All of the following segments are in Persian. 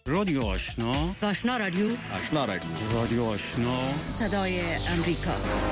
رادیو آشنا، آشنا رادیو، آشنا رادیو، رادیو آشنا، صدای امریکا.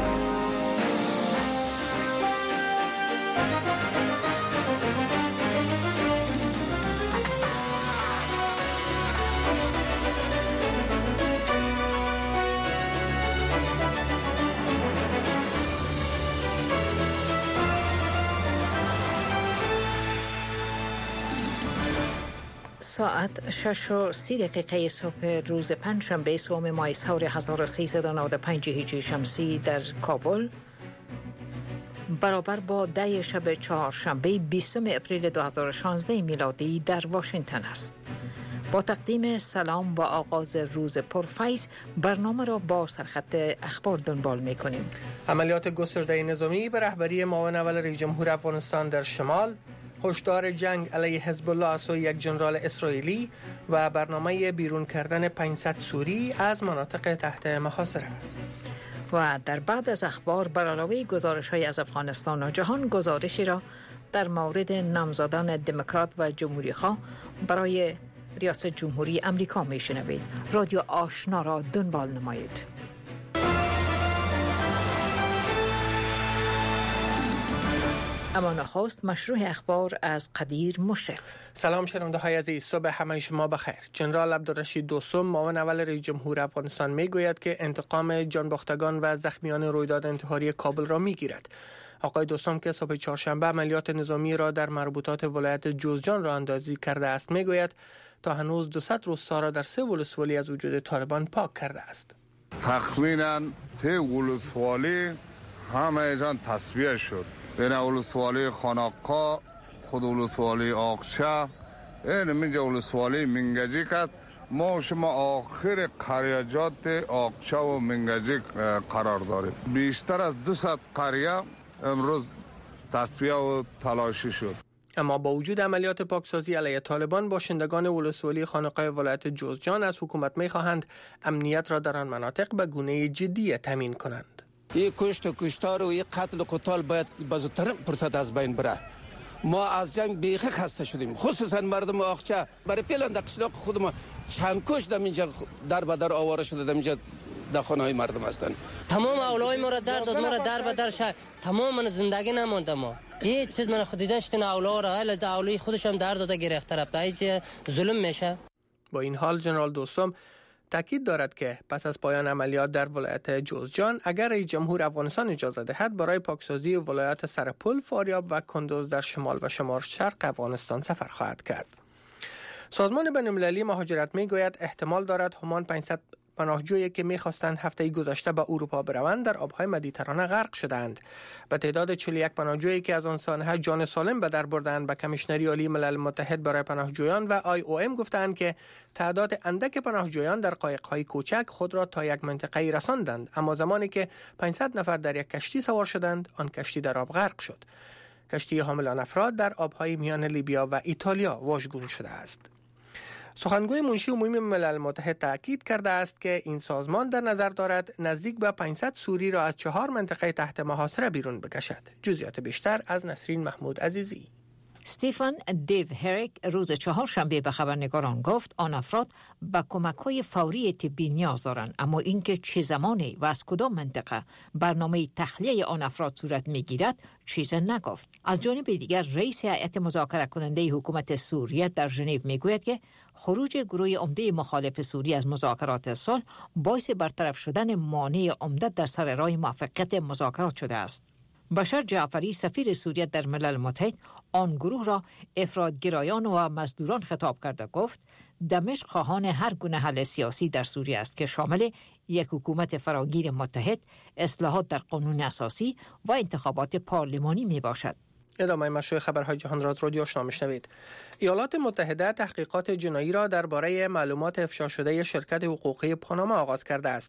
ساعت 6:30 صبح روز پنجشنبه سوم ماه سال 1395 هجری شمسی در کابل برابر با 10 شب چهارشنبه 20 اپریل 2016 میلادی در واشنگتن است. با تقدیم سلام و آغاز روز پرفیض برنامه را با سرخط اخبار دنبال می‌کنیم. عملیات گسترده نظامی به رهبری معاون اول رئیس جمهور افغانستان در شمال، هشدار جنگ علیه حزب الله از سوی یک ژنرال اسرائیلی و برنامه بیرون کردن 500 سوری از مناطق تحت محاصره. و در بعد از اخبار بر علاوه گزارش‌های از افغانستان و جهان، گزارشی را در مورد نامزدان دموکرات و جمهوری‌خواه برای ریاست جمهوری امریکا میشنوید. رادیو آشنا را دنبال نمایید. اما نخست مشروع اخبار از قدیر مشرف. سلام شنونده های عزیز، صبح همه شما بخیر. جنرال عبدالرشید دوستم معاون اول رئیس جمهور افغانستان میگوید که انتقام جانباختگان و زخمیان رویداد انتحاری کابل را میگیرد. آقای دوستم که صبح چهارشنبه عملیات نظامی را در مربوطات ولایت جوزجان را اندازی کرده است میگوید تا هنوز 200 روستا را در 3 ولسوالی از وجود طالبان پاک کرده است. تخمینا 3 ولسوالی همه جان تصفیه شد. بین ولسوالی خانقا، خود ولسوالی آقچه، این منجا ولسوالی منگجی کرد. ما شما آخر قریجات آقچه و منگجی قرار داریم. بیشتر از 200 قریه امروز تصفیه و تلاشی شد. اما با وجود عملیات پاکسازی علیه طالبان، باشندگان ولسوالی خانقاه ولایت جوزجان از حکومت می‌خواهند امنیت را در آن مناطق به گونه جدی تامین کنند. این کشت و کشتار و این قتل و قتال باید بزودتر فرصت از بین بره. ما از جنگ بیخی خسته شدیم، خصوصا مردم آقچه. برای پیلان در قشلاق خود ما چند کش در اینجا در بدر آواره شده، در اینجا در خانه های مردم هستن. تمام اولای ما را در داد، ما را در بدر شد، تمام من زندگی نمونده. ما هیچ چیز من خود دیدن اولا را اولای خودش هم در داده گرفته رفته. هیچ ظلم میشه. با این حال جنرال دوستم تاکید دارد که پس از پایان عملیات در ولایت جوزجان، اگر رئیس جمهور افغانستان اجازه دهد، برای پاکسازی ولایات سرپل، فاریاب و کندوز در شمال و شمال شرق افغانستان سفر خواهد کرد. سازمان بین‌المللی مهاجرت میگوید احتمال دارد همان 500 پناهجویی که می‌خواستند هفته گذشته به اروپا بروند در آب‌های مدیترانه غرق شدند. به تعداد 41 پناهجویی که از آن سانحه جان سالم به در بردند به کمیشنری عالی ملل متحد برای پناهجویان و IOM گفتند که تعداد اندک پناهجویان در قایق‌های کوچک خود را تا یک منطقه رساندند، اما زمانی که 500 نفر در یک کشتی سوار شدند، آن کشتی در آب غرق شد. کشتی حامل آن افراد در آب‌های میان لیبیا و ایتالیا واژگون شده است. سخنگوی منشی عمومی ملل متحد تاکید کرده است که این سازمان در نظر دارد نزدیک به 500 سوری را از 4 منطقه تحت محاصره بیرون بکشد. جزئیات بیشتر از نسرین محمود عزیزی. استیفن دیو هریک روز چهارشنبه به خبرنگاران گفت آن افراد به کمک‌های فوری طبی نیاز دارند، اما اینکه چه زمانی و از کدام منطقه برنامه تخلیه آن افراد صورت می‌گیرد چیزی نگفت. از جانب دیگر رئیس هیئت مذاکره کننده حکومت سوریه در ژنو میگوید که خروج گروه عمده مخالف سوریه از مذاکرات صلح باعث برطرف شدن مانع عمده در سر راه موفقیت مذاکرات شده است. بشر جعفری سفیر سوریه در ملل متحد آن گروه را افراط‌گرایان و مزدوران خطاب کرده گفت دمشق خواهان هر گونه حل سیاسی در سوریه است که شامل یک حکومت فراگیر متحد، اصلاحات در قانون اساسی و انتخابات پارلمانی می باشد. ادامه مشروع خبرهای جهان را از رادیو آشنا میشنوید. ایالات متحده تحقیقات جنایی را درباره معلومات افشا شده شرکت حقوقی پاناما آغاز کرده است.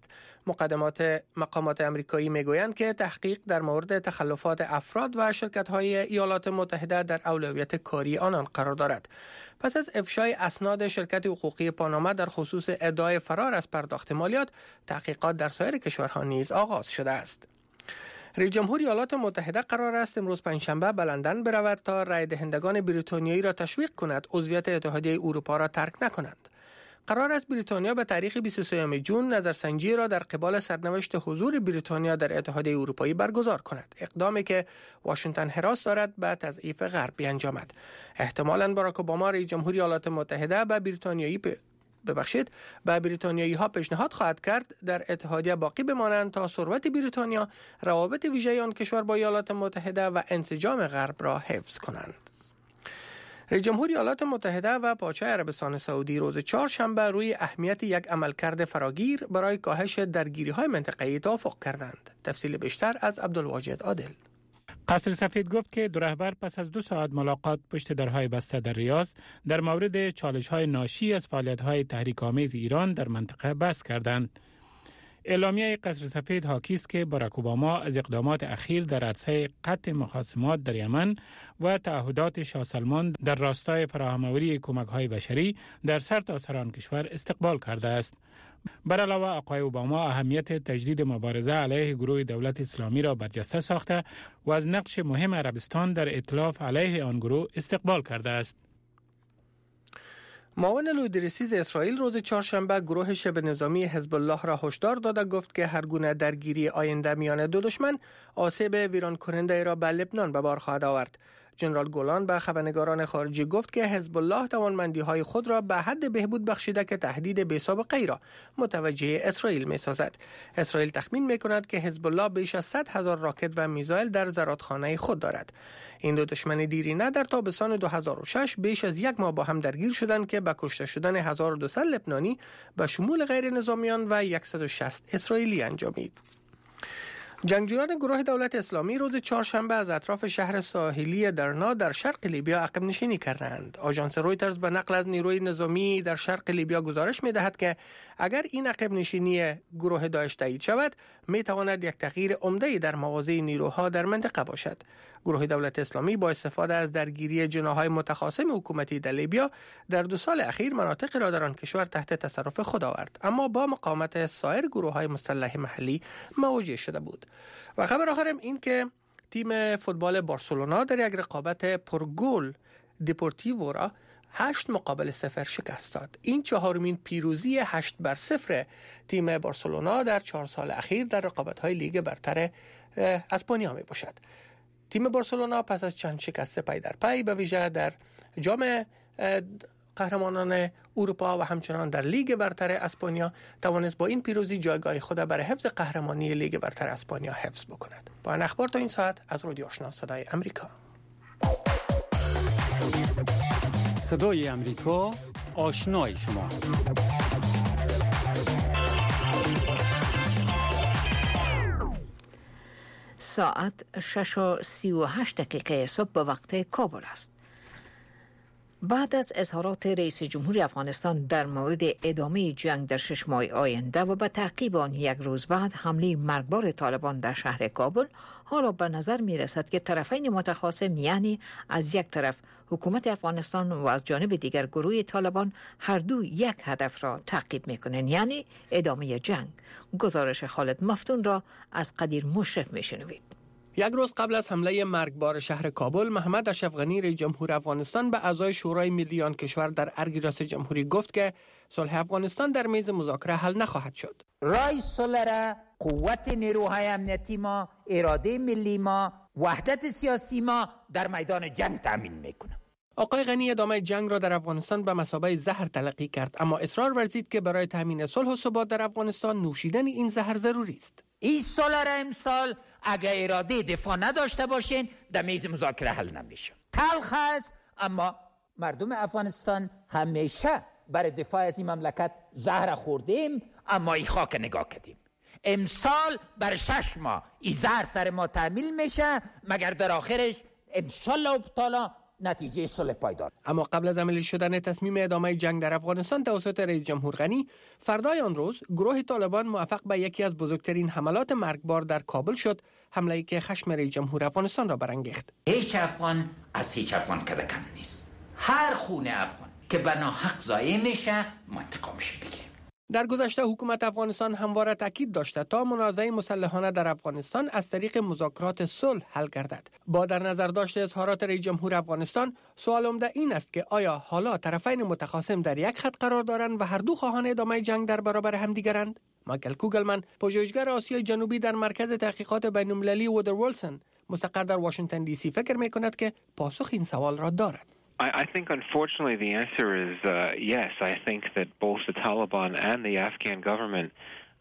مقامات آمریکایی میگویند که تحقیق در مورد تخلفات افراد و شرکت‌های ایالات متحده در اولویت کاری آنان قرار دارد. پس از افشای اسناد شرکت حقوقی پاناما در خصوص ادعای فرار از پرداخت مالیات، تحقیقات در سایر کشورها نیز آغاز شده است. رئیس جمهور ایالات متحده قرار است امروز پنجشنبه به لندن برود تا رای دهندگان بریتانیایی را تشویق کند عضویت اتحادیه اروپا را ترک نکنند. قرار است بریتانیا به تاریخ 23 جون نظرسنجی را در قبال سرنوشت حضور بریتانیا در اتحادیه اروپایی برگزار کند، اقدامی که واشنگتن حراس دارد به تضعیف غرب بیانجامد. احتمالاً باراک اوباما رئیس جمهوری ایالات متحده به بریتانیایی ها پیشنهاد خواهد کرد در اتحادیه باقی بمانند تا ثروت بریتانیا، روابط ویژه آن کشور با ایالات متحده و انسجام غرب را حفظ کنند. رئیس جمهوری ایالات متحده و پادشاه عربستان سعودی روز چهارشنبه روی اهمیت یک عملکرد فراگیر برای کاهش درگیری‌های منطقه‌ای توافق کردند. تفصیل بیشتر از عبدالواجد عادل. قصر سفید گفت که دو رهبر پس از 2 ساعت ملاقات پشت درهای بسته در ریاض در مورد چالش‌های ناشی از فعالیت‌های تحریک‌آمیز ایران در منطقه بحث کردند. اعلامیه قصر سفید حاکی است که باراک اوباما از اقدامات اخیر در عرصه قطع مخاصمات در یمن و تعهدات شاه سلمان در راستای فراهم‌آوری کمک‌های بشری در سرتاسر آن کشور استقبال کرده است. بر علاوه آقای اوباما اهمیت تجدید مبارزه علیه گروه دولت اسلامی را برجسته ساخته و از نقش مهم عربستان در ائتلاف علیه آن گروه استقبال کرده است. معاون لودریسیز اسرائیل روز چهارشنبه گروه شبه نظامی حزب الله را هشدار داده گفت که هر گونه درگیری آینده میان دو دشمن آسیب ویران کننده را به لبنان به بار خواهد آورد. جنرال گولان به خبرنگاران خارجی گفت که حزب الله توانمندی‌های خود را به حد بهبود بخشیده که تهدید بی‌سابقه‌ای را متوجه اسرائیل می‌سازد. اسرائیل تخمین می‌کند که حزب الله بیش از 100,000 راکت و میزایل در زرادخانه خود دارد. این دو دشمن دیرینه در تابستان 2006 بیش از 1 ماه با هم درگیر شدند که به کشته شدن 1200 لبنانی به شمول غیر نظامیان و 160 اسرائیلی انجامید. جنگجویان گروه دولت اسلامی روز چهارشنبه از اطراف شهر ساحلی درنا در شرق لیبیا عقب نشینی کردند. آژانس رویترز به نقل از نیروی نظامی در شرق لیبیا گزارش می‌دهد که اگر این عقب نشینی گروه داعش تایید شود، می‌تواند یک تغییر عمده‌ای در مواضع نیروها در منطقه باشد. گروه دولت اسلامی با استفاده از درگیری جناح‌های متخاصم حکومتی در لیبیا در 2 سال اخیر مناطق را در آن کشور تحت تصرف خود آورد، اما با مقاومت سایر گروه‌های مسلح محلی مواجه شده بود. و خبر آخرم این که تیم فوتبال بارسلونا در یک رقابت پرگل دپورتیو را 8-0 شکست داد. این 4مین پیروزی 8-0 تیم بارسلونا در 4 سال اخیر در رقابت‌های لیگ برتر اسپانیا می باشد. تیم بارسلونا پس از چند شکست پی در پی به ویژه در جام قهرمانان اروپا و همچنان در لیگ برتر اسپانیا توانست با این پیروزی جایگاه خود برای حفظ قهرمانی لیگ برتر اسپانیا حفظ بکند. با این اخبار تا این ساعت از رادیو آشنا صدای امریکا. صدای امریکا، آشنای شما. ساعت 6:38 صبح به وقت کابل است. بعد از اظهارات رئیس جمهوری افغانستان در مورد ادامه جنگ در 6 ماه آینده و به تعقیب آن 1 روز بعد حمله مرگبار طالبان در شهر کابل، حالا به نظر می رسد که طرفین متخاصم، یعنی از یک طرف حکومت افغانستان و از جانب دیگر گروه طالبان، هر دو یک هدف را تعقیب می کنند، یعنی ادامه جنگ. گزارش خالد مفتون را از قدیر مشرف می شنوید. 1 روز قبل از حمله مرگبار شهر کابل، محمد اشرف غنی رئیس جمهور افغانستان به اعضای شورای ملی آن کشور در ارگ ریاست جمهوری گفت که صلح افغانستان در میز مذاکره حل نخواهد شد. رای صلح را قوت نیروهای امنیتی ما، اراده ملی ما، وحدت سیاسی ما در میدان جنگ تامین میکنه. آقای غنی ادامه جنگ را در افغانستان به مثابه زهر تلقی کرد، اما اصرار ورزید که برای تامین صلح و ثبات در افغانستان نوشیدن این زهر ضروری است. این صلح را امسال اگر اراده دفاع نداشته باشین در میز مذاکره حل نمیشه. تلخ است، اما مردم افغانستان همیشه برای دفاع از این مملکت زهر خوردیم، اما این خاک نگاه کردیم. امسال بر 6 ماه این زهر سر ما تحمیل میشه، مگر در آخرش انشالله تعالی نتیجه صلح پایدار. اما قبل از عملی شدن تصمیم ادامه جنگ در افغانستان توسط رئیس جمهور غنی، فردای آن روز گروه طالبان موفق به یکی از بزرگترین حملات مرگبار در کابل شد، حمله‌ای که خشم رئیس جمهور افغانستان را برانگیخت. هیچ افغان از هیچ افغان کده کم نیست. هر خون افغان که به ناحق ضایع میشه ما انتقامش بگیریم. در گذشته حکومت افغانستان همواره تاکید داشته تا منازعه مسلحانه در افغانستان از طریق مذاکرات صلح حل گردد. با در نظر داشت اظهارات رئیس جمهور افغانستان، سوال عمده این است که آیا حالا طرفین متخاصم در یک خط قرار دارند و هر دو خواهان ادامه جنگ در برابر همدیگرند؟ مایکل کوگلمن، پژوهشگر آسیای جنوبی در مرکز تحقیقات بین‌المللی وودر ویلسون مستقر در واشنگتن دی سی فکر می‌کند که پاسخ این سوال را دارد. I think unfortunately the answer is yes. I think that both the Taliban and the Afghan government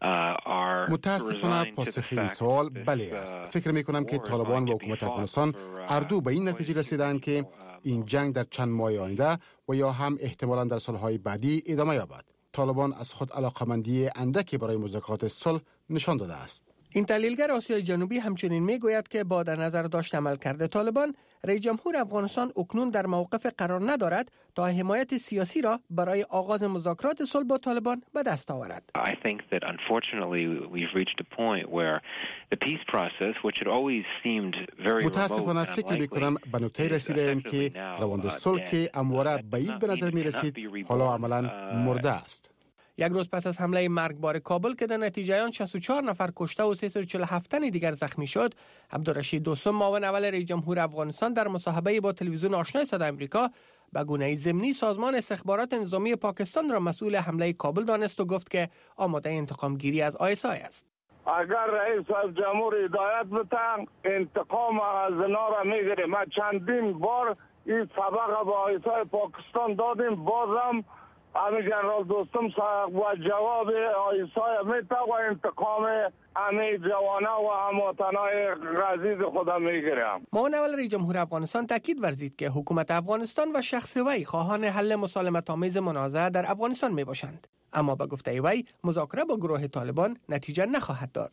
are متاسفانه پاسخ این سوال بله است. فکر می کنم که طالبان و حکومت افغانستان هر دو به این نتیجه رسیدند که این جنگ در چند ماه آینده و یا هم احتمالاً در سالهای بعدی ادامه یابد. طالبان از خود علاقمندی اندکی برای مذاکرات صلح نشان داده است. این تحلیلگر آسیای جنوبی همچنین میگوید که با در نظر داشت عملکرد طالبان، رئیس جمهور افغانستان اکنون در موقف قرار ندارد تا حمایت سیاسی را برای آغاز مذاکرات صلح با طالبان به دست آورد. I think that unfortunately we've reached a point where the peace process which had always seemed very متاسفانه فکر می‌کنم به نقطه رسیدیم که روند صلح که همواره بعید به نظر می‌رسید حالا عملاً مرده است. یک روز پس از حمله مرگبار کابل که در نتیجه آن 64 نفر کشته و 347 تن دیگر زخمی شد، عبدالرشید دوستم، معاون اول رئیس جمهور افغانستان، در مصاحبه با تلویزیون آشنای صدای آمریکا به گونه ضمنی سازمان استخبارات نظامی پاکستان را مسئول حمله کابل دانست و گفت که آماده انتقام گیری از ISI است. اگر رئیس جمهور هدایت بتن انتقام از اینا را میگیره. ما چندین بار این سبق به ISI پاکستان دادیم، بازم همین جنرال دوستم و جواب آیسای میتا و انتقام همه جوانه و هموطنای عزیز خدا میگیرم. معاون اول رئیس جمهور افغانستان تاکید ورزید که حکومت افغانستان و شخص وی خواهان حل مسالمت آمیز منازعه در افغانستان می باشند، اما به گفته وی مذاکره با گروه طالبان نتیجه نخواهد داد.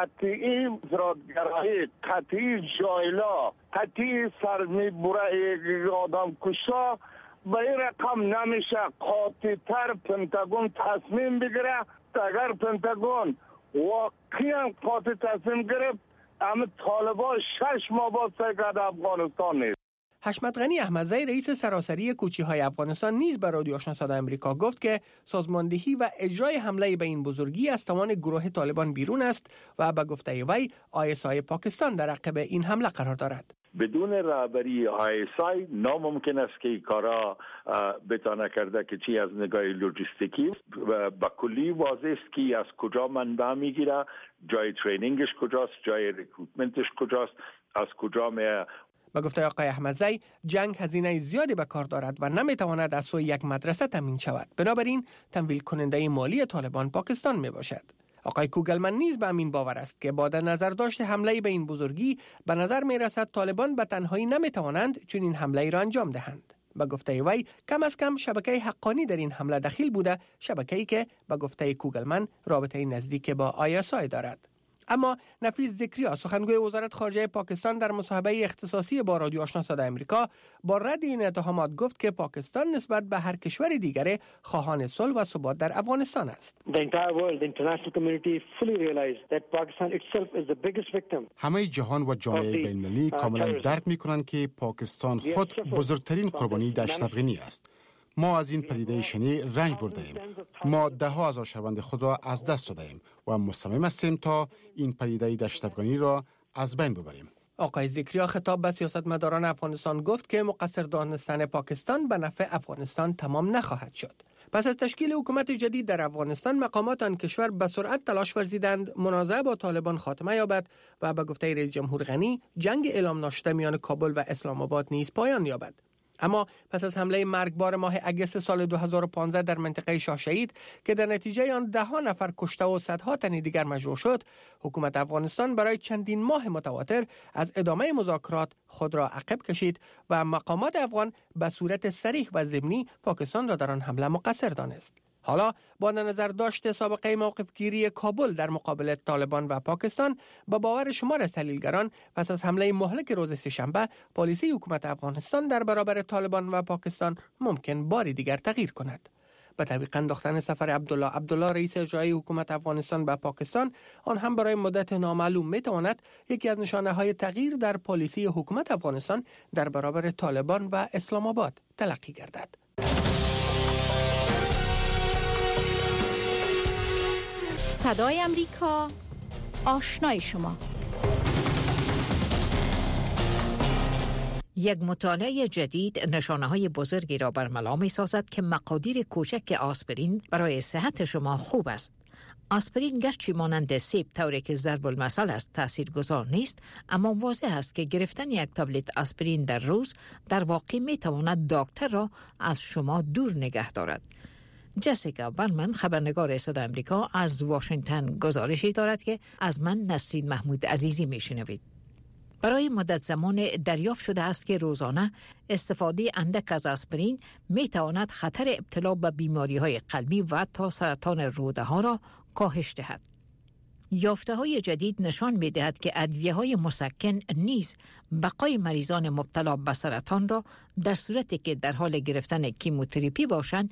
قطعی زرادگرایی، قطعی جایلا، قطعی سر میبره آدم کشا به این رقم نمیشه. قاطع‌تر پنتاگون تصمیم بگیره. اگر پنتاگون واقعا قاطع تصمیم گرفت، اما طالبان 6 ماه بعد سرکرد افغانستان نیست. حشمت غنی احمدزی، رئیس سراسری کوچی‌های افغانستان، نیز به رادیو آشنا صدای آمریکا گفت که سازماندهی و اجرای حمله به این بزرگی از توان گروه طالبان بیرون است و به گفته وی ISI پاکستان در عقب این حمله قرار دارد. بدون رهبری ISI ناممکن است که این کارا بتانه کرده که چی از نگاه لوجستیکی با کلی واضح است که از کجا منبع میگیره، جای ترینینگش کجاست، جای ریکروتمنتش کجاست، از کجا به گفته آقای احمدزی جنگ هزینه زیادی به کار دارد و نمیتواند از سوی یک مدرسه تامین شود، بنابراین تمویل کننده مالی طالبان پاکستان می باشد. آقای کوگلمن نیز به همین باور است که با در نظر داشت حمله به این بزرگی به نظر می رسد طالبان به تنهایی نمی توانند چنین حمله را انجام دهند. به گفته وی کم از کم شبکه حقانی در این حمله دخیل بوده، شبکه‌ای که به گفته کوگلمن رابطه نزدیک با ISI دارد. اما نفیس ذکریا، سخنگوی وزارت خارجه پاکستان، در مصاحبه اختصاصی با رادیو آشنا صدای آمریکا با رد این اتهامات گفت که پاکستان نسبت به هر کشور دیگری خواهان صلح و ثبات در افغانستان است. همه جهان و جامعه بین‌المللی کاملا درک می‌کنند که پاکستان خود بزرگترین قربانی دشت افغانی است. ما از این پدیده شنی رنج برده‌ایم. ما ده ها هزار شهروند خود را از دست داده‌ایم و مصمم هستیم تا این پدیده دشت افغانی را از بین ببریم. آقای ذکریا خطاب به سیاستمداران افغانستان گفت که مقصر دانستن پاکستان به نفع افغانستان تمام نخواهد شد. پس از تشکیل حکومت جدید در افغانستان، مقامات آن کشور به سرعت تلاش ورزیدند منازعه با طالبان خاتمه یابد و به گفته رئیس جمهور غنی جنگ اعلام ناشده میان کابل و اسلام آباد نیز پایان یابد. اما پس از حمله مرگبار ماه اگست سال 2015 در منطقه شاه شهید که در نتیجه آن ده ها نفر کشته و صدها تن دیگر مجروح شد، حکومت افغانستان برای چندین ماه متواتر از ادامه مذاکرات خود را عقب کشید و مقامات افغان به صورت صریح و ضمنی پاکستان را در آن حمله مقصر دانست. حالا با نظر داشت سابقه موقف گیری کابل در مقابل طالبان و پاکستان، با باور شمار از تحلیلگران پس از حمله مهلک روز سه‌شنبه، پالیسی حکومت افغانستان در برابر طالبان و پاکستان ممکن باری دیگر تغییر کند. با طبیق انداختن سفر عبدالله رئیس اجرایی حکومت افغانستان به پاکستان، آن هم برای مدت نامعلوم میتواند یکی از نشانه‌های تغییر در پالیسی حکومت افغانستان در برابر طالبان و اسلام آباد تلقی گردد. صدای امریکا، آشنای شما. یک مطالعه جدید نشانه‌های بزرگی را برملا می‌سازد که مقادیر کوچک آسپرین برای صحت شما خوب است. آسپرین گرچه مانند سیب طوری که ضرب المثل است تاثیرگذار نیست، اما واضح است که گرفتن یک تابلت آسپرین در روز در واقع می‌تواند دکتر را از شما دور نگه دارد. جسیکا برمن خبرنگار صدای آمریکا از واشنگتن گزارشی دارد که از من نسرین محمود عزیزی میشنوید. برای مدت زمان دریافت شده است که روزانه استفاده اندک از آسپرین می تواند خطر ابتلا به بیماری‌های قلبی و تا سرطان روده ها را کاهش دهد. یافته‌های جدید نشان می‌دهد که ادویه‌های مسکن نیز بقای مریضان مبتلا به سرطان را در صورتی که در حال گرفتن کیموتراپی باشند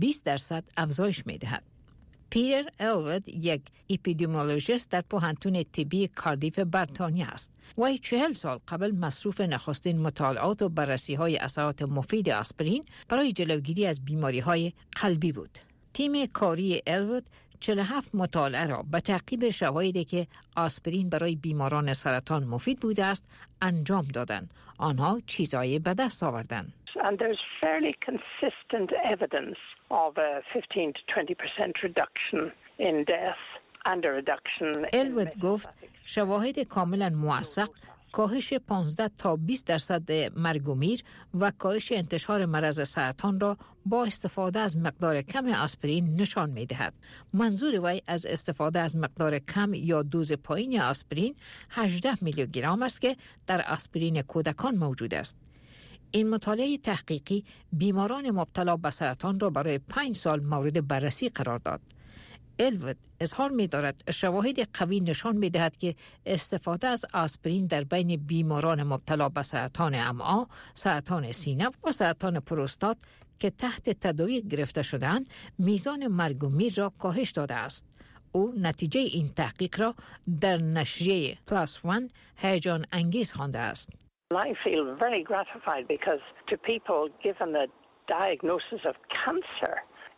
20% افزایش می‌دهد. پیتر الود یک اپیدمیولوژیست در پوهنتون طبی کاردیف بریتانیا است. وی 40 سال قبل مصروف نخستین مطالعات و بررسی‌های اثرات مفید آسپرین برای جلوگیری از بیماری‌های قلبی بود. تیم کاری الود 47 مطالعه را به تعقیب شواهدی که آسپرین برای بیماران سرطان مفید بوده است انجام دادند. آنها چیزایی به دست آوردند. And there's fairly consistent evidence of a 15 to 20% reduction in death and a reduction in الود گفت شواهد کاملا موثق کاهش 15 تا 20% مرگ و میر و کاهش انتشار مرض سرطان را با استفاده از مقدار کم آسپرین نشان می‌دهد. منظور وی از استفاده از مقدار کم یا دوز پایین آسپرین 18 میلی گرم است که در آسپرین کودکان موجود است. این مطالعه تحقیقی بیماران مبتلا به سرطان را برای 5 سال مورد بررسی قرار داد. الود اظهار می دارد شواهد قوی نشان می دهد که استفاده از آسپرین در بین بیماران مبتلا به سرطان امعا، سرطان سینه و سرطان پروستات که تحت تداوی گرفته شدند میزان مرگ و میر را کاهش داده است. او نتیجه این تحقیق را در نشریه PLOS ONE هیجان انگیز خوانده است. I feel very gratified because to people given the diagnosis of cancer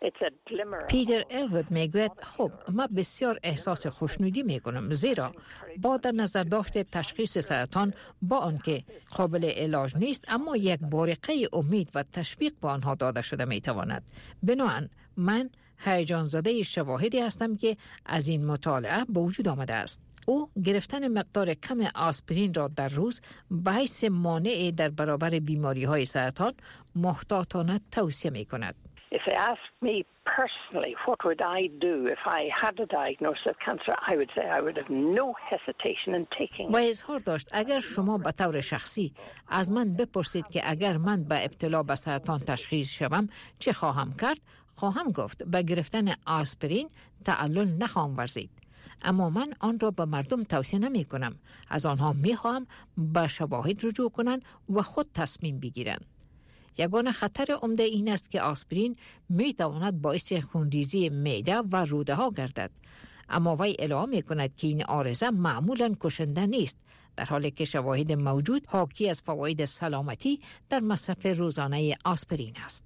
پیتر الود میگوید خب من بسیار احساس خوشنودی میکنم زیرا با در نظر داشت تشخیص سرطان با آنکه قابل علاج نیست اما یک بارقه امید و تشویق به آنها داده شده میتواند. بنابراین من هیجان زده شواهدی هستم که از این مطالعه به وجود آمده است. او گرفتن مقدار کم آسپرین را در روز به حیث مانع در برابر بیماری‌های سرطان محتاطانه توصیه می‌کند. If they asked me personally what would I do if I had a diagnosis of cancer, I would say I would have no hesitation in taking it. و اظهار داشت اگر شما به طور شخصی از من بپرسید که اگر من به ابتلا به سرطان تشخیص شوم چه خواهم کرد، خواهم گفت به گرفتن آسپرین تعلل نخواهم ورزید. اما من آن را به مردم توصیه نمی کنم. از آنها می خواهم به شواهد رجوع کنند و خود تصمیم بگیرند. یگانه خطر عمده این است که آسپرین می تواند باعث خونریزی معده و روده ها گردد. اما وی ادعا می کند که این عارضه معمولاً کشنده نیست، در حالی که شواهد موجود حاکی از فواید سلامتی در مصرف روزانه آسپرین است.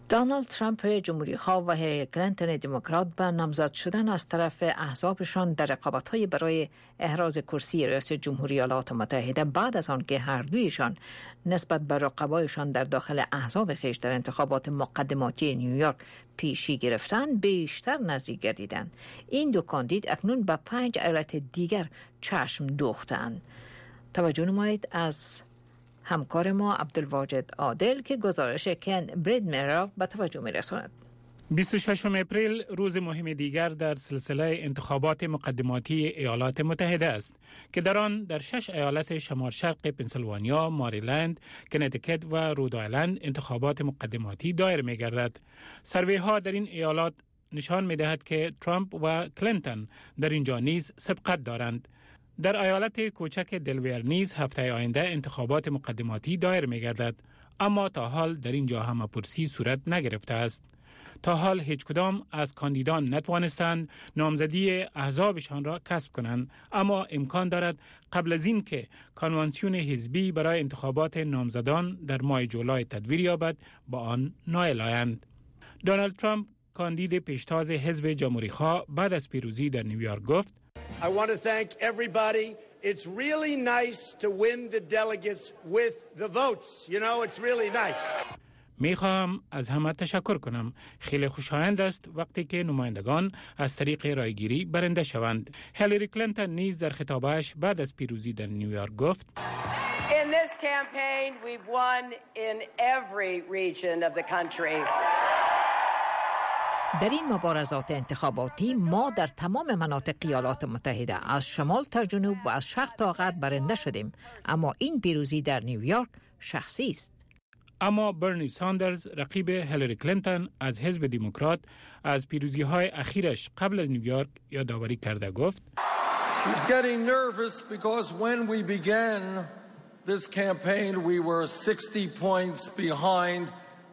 دونالد ترامپ جمهوری‌خواه و هیلاری کلینتون دموکرات به نامزد شدن از طرف احزابشان در رقابت‌های برای احراز کرسی ریاست جمهوری ایالات متحده بعد از آن که هر دویشان نسبت به رقبایشان در داخل احزاب خیش در انتخابات مقدماتی نیویورک پیشی گرفتند بیشتر نزدیک گردیدند. این دو کاندید اکنون به 5 ایالت دیگر چشم دوختند. توجه نمایید از همکار ما عبدالواجد عادل که گزارش کن بریدمر را به توجه می‌رساند. 26 اپریل روز مهم دیگر در سلسله انتخابات مقدماتی ایالات متحده است که در آن در 6 ایالت شمال شرق پنسیلوانیا، ماریلند، کنتیکت و رودایلند انتخابات مقدماتی دایر می‌گردد. سروی‌ها در این ایالات نشان می‌دهد که ترامپ و کلینتون در اینجا نیز سبقت دارند. در ایالت کوچک دلویر نیز هفته آینده انتخابات مقدماتی دایر می‌گردد، اما تا حال در اینجا همه‌پرسی صورت نگرفته است. تا حال هیچ کدام از کاندیدان نتوانستند نامزدی احزابشان را کسب کنند، اما امکان دارد قبل از این که کنوانسیون حزبی برای انتخابات نامزدان در ماه جولای تدویر یابد با آن نائل آیند. دونالد ترامپ کاندید پیشتاز حزب جمهوری‌خواه بعد از پیروزی در نیویورک گفت I want to thank everybody. It's really nice to win the delegates with the votes. You know, it's really nice. میخواهم از همه تشکر کنم. خیلی خوشایند است وقتی که نمایندگان از طریق رایگیری برنده شوند. هیلاری کلینتون نیز در خطابش بعد از پیروزی در نیویورک گفت In this campaign we've won in every region of the country. در این مبارزات انتخاباتی ما در تمام مناطق ایالات متحده از شمال تا جنوب و از شرق تا غرب برنده شدیم، اما این پیروزی در نیویورک شخصی است. اما برنی ساندرز رقیب هیلاری کلینتون از حزب دموکرات از پیروزی‌های اخیرش قبل از نیویورک یادآوری کرده گفت She's getting nervous because when we began this campaign we were 60 points behind.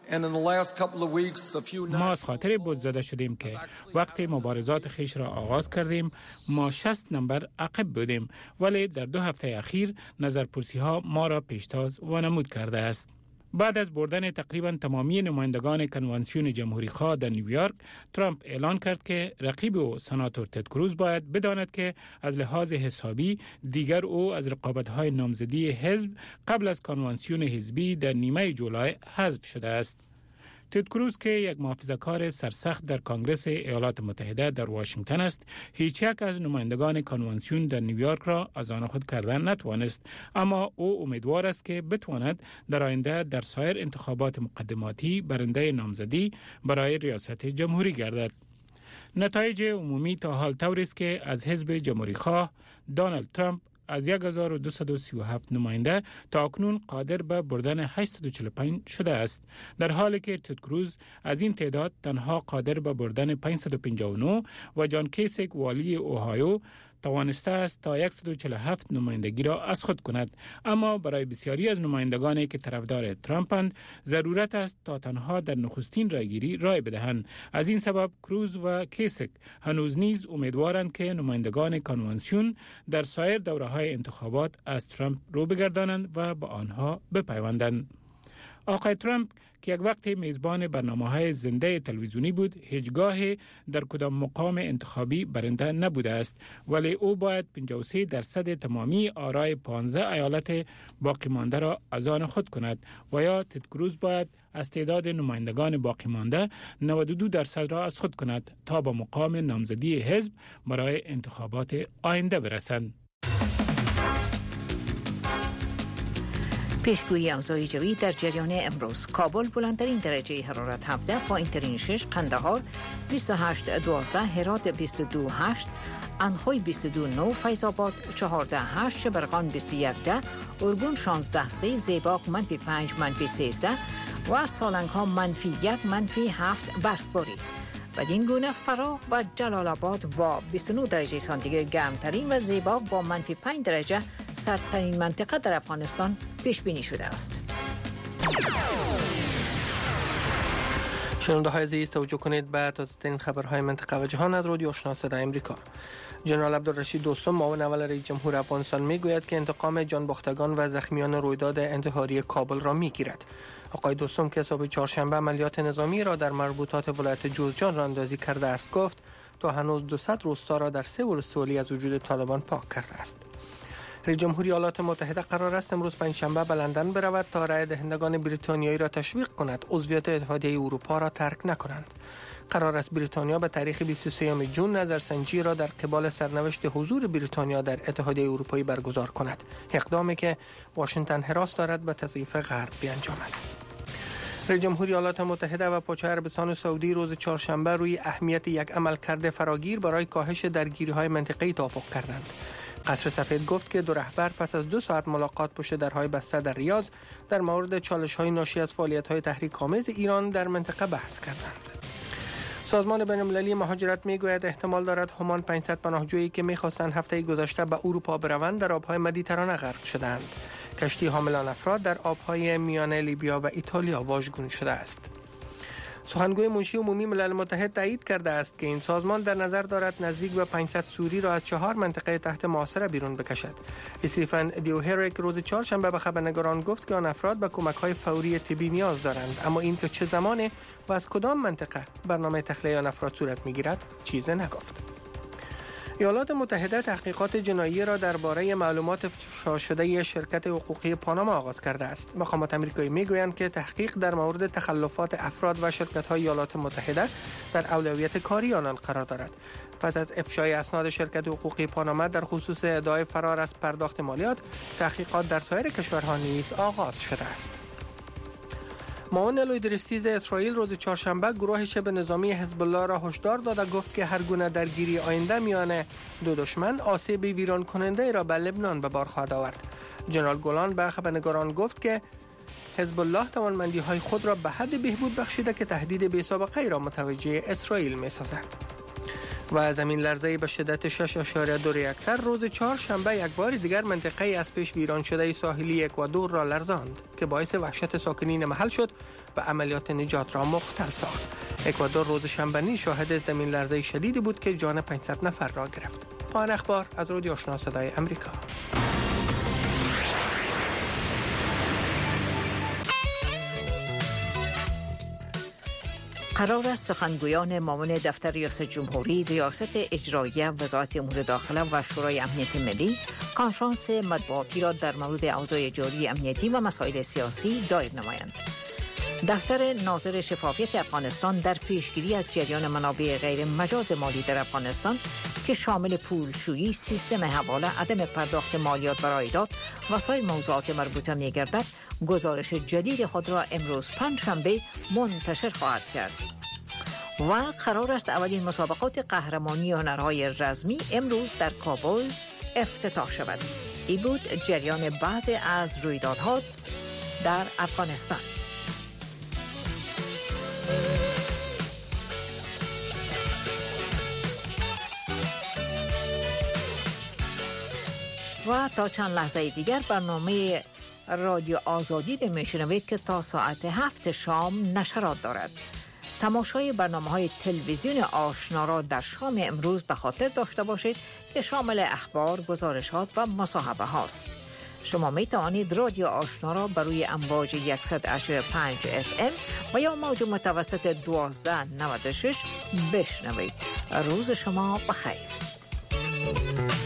ما از خاطر بزدل شدیم که وقتی مبارزات خیش را آغاز کردیم ما 60 نمبر عقب بودیم، ولی در 2 هفته اخیر نظرپرسی ها ما را پیشتاز وانمود کرده است. بعد از بردن تقریبا تمامی نمایندگان کنوانسیون جمهوری‌خواه در نیویورک، ترامپ اعلان کرد که رقیب او سناتور تد کروز باید بداند که از لحاظ حسابی دیگر او از رقابت‌های نامزدی حزب قبل از کنوانسیون حزبی در نیمه جولای حذف شده است. تد کروز که یک محافظه‌کار سرسخت در کنگره ایالات متحده در واشنگتن است، هیچ یک از نمایندگان کنوانسیون در نیویورک را از آن خود کردن نتوانست، اما او امیدوار است که بتواند در آینده در سایر انتخابات مقدماتی برنده نامزدی برای ریاست جمهوری گردد. نتایج عمومی تا حال طوری است که از حزب جمهوری‌خواه دونالد ترامپ از 1237 نماینده تا اکنون قادر به بردن 845 شده است، در حالی که تد کروز از این تعداد تنها قادر به بردن 559 و جان کیسیک والی اوهایو توانسته است تا 147 نمایندگی را از خود کند. اما برای بسیاری از نمایندگانی که طرفدار ترامپند ضرورت است تا تنها در نخستین رایگیری رای بدهند. از این سبب کروز و کیسیک هنوز نیز امیدوارند که نمایندگان کنوانسیون در سایر دوره‌های انتخابات از ترامپ رو بگردانند و با آنها بپیوندند. آقای ترامپ که یک وقت میزبان برنامه‌های زنده تلویزیونی بود، هیچگاه در کدام مقام انتخابی برنده نبوده است، ولی او باید 53% تمامی آرای 15 ایالت باقی مانده را از آن خود کند و یا تد کروز باید از تعداد نمایندگان باقی مانده 92% را از خود کند تا به مقام نامزدی حزب برای انتخابات آینده برسند. پیشگویی اوضاع جوی در جریان امروز: کابل بلندترین درجه حرارت 17، پایین‌ترین 6، قندهار 28-12، هرات 22-8، انخوی 22-9، فیض‌آباد 14-8، شبرغان 21-10، ارگون 16-3، زیباق -5 -13 و سالنگ‌ها -1 -7 برفباری. بدین گونه فرا و جلال آباد با 29 درجه سانتیگراد گرمترین و زیباق با -5 درجه سردترین منطقه در افغانستان پیش بینی شده است. شنونده های عزیز توجه کنید به تازه‌ترین خبرهای منطقه و جهان از رادیو آشنا صدای امریکا. جنرال عبدالرشید دوستم معاون اول رئیس جمهور افغانستان میگوید که انتقام جانباختگان و زخمیان رویداد انتحاری کابل را میگیرد. آقای دوستم که صبح چهارشنبه عملیات نظامی را در مربوطات ولایت جوزجان را اندازی کرده است گفت تا هنوز 200 روستا را در 3 ولسوالی از وجود طالبان پاک کرده است. رئیس جمهوری ایالات متحده قرار است امروز پنجشنبه به لندن برود تا رای دهندگان بریتانیایی را تشویق کند عضویت اتحادیه اروپا را ترک نکنند. قرار است بریتانیا به تاریخ 23 جون نظرسنجی را در قبال سرنوشت حضور بریتانیا در اتحادیه اروپایی برگزار کند، اقدامی که واشنگتن حراس دارد به تضعیف غرب بیانجامد. رئیس جمهوری ایالات متحده و پادشاه عربستان سعودی روز چهارشنبه روی اهمیت یک عملکرد فراگیر برای کاهش درگیری‌های منطقه‌ای توافق کردند. قصر سفید گفت که دو رهبر پس از 2 ساعت ملاقات پشت درهای بسته در ریاض در مورد چالش‌های ناشی از فعالیت‌های تحریک‌آمیز ایران در منطقه بحث کردند. سازمان بین‌المللی مهاجرت میگوید احتمال دارد همان 500 پناهجویی که می‌خواستند هفته گذشته به اروپا بروند در آب‌های مدیترانه غرق شدند. کشتی حاملان افراد در آب‌های میان لیبیا و ایتالیا واژگون شده است. سخنگوی منشی عمومی ملل متحد تایید کرده است که این سازمان در نظر دارد نزدیک به 500 سوری را از 4 منطقه تحت محاصره بیرون بکشد. استیفن دیوهریک روز چهارشنبه به خبرنگاران گفت که آن افراد به کمک‌های فوری طبی نیاز دارند، اما اینکه چه زمان و از کدام منطقه برنامه تخلیه آن افراد صورت می‌گیرد چیزی نگفت. ایالات متحده تحقیقات جنایی را درباره معلومات افشا شده شرکت حقوقی پاناما آغاز کرده است. مقامات آمریکایی میگویند که تحقیق در مورد تخلفات افراد و شرکت‌های ایالات متحده در اولویت کاری آنان قرار دارد. پس از افشای اسناد شرکت حقوقی پاناما در خصوص ادعای فرار از پرداخت مالیات، تحقیقات در سایر کشورها نیز آغاز شده است. معاون لویدرستیز اسرائیل روز چهارشنبه گروه شبه نظامی حزب الله را هشدار داده گفت که هر گونه درگیری آینده میان دو دشمن آسیب ویران کننده را به لبنان به بار خواهد آورد. جنرال گولان به خبرنگاران گفت که حزب الله توانمندی‌های خود را به حد بهبود بخشیده که تهدید بی‌سابقه‌ای را متوجه اسرائیل می‌سازد. و زمین لرزه‌ای به شدت 6.2 ریکتر روز چهارشنبه یک بار دیگر منطقه از پیش ویران شده ساحلی اکوادور را لرزاند که باعث وحشت ساکنین محل شد و عملیات نجات را مختل ساخت. اکوادور روز شنبه نیز شاهد زمین لرزه شدیدی بود که جان 500 نفر را گرفت. پایان اخبار از رادیو آشنا صدای امریکا. قرار است سخنگویان معاون دفتر ریاست جمهوری، ریاست اجراییه، وزارت امور داخله و شورای امنیت ملی کنفرانس مطبوعاتی را در مورد اوضاع جاری امنیتی و مسائل سیاسی دایر نمایند. دفتر ناظر شفافیت افغانستان در پیشگیری از جریان منابع غیر مجاز مالی در افغانستان که شامل پولشویی، سیستم حواله، عدم پرداخت مالیات و رایدات و سایر موضوعات مربوطه می‌گردد، گزارش جدید خود را امروز پنجشنبه منتشر خواهد کرد. و قرار است اولین مسابقات قهرمانی هنرهای رزمی امروز در کابل افتتاح شود. این بود جریان بعضی از رویدادها در افغانستان. و تا چند لحظه دیگر برنامه رادیو آزادی رو میشنوید که تا ساعت 7 شام نشرات دارد. تماشای برنامه‌های تلویزیون آشنا را در شام امروز به خاطر داشته باشید که شامل اخبار، گزارشات و مصاحبه هاست. شما می توانید رادیو آشنا را بر روی امواج 185 FM و یا موج متوسط 1296 بشنوید. روز شما بخیر.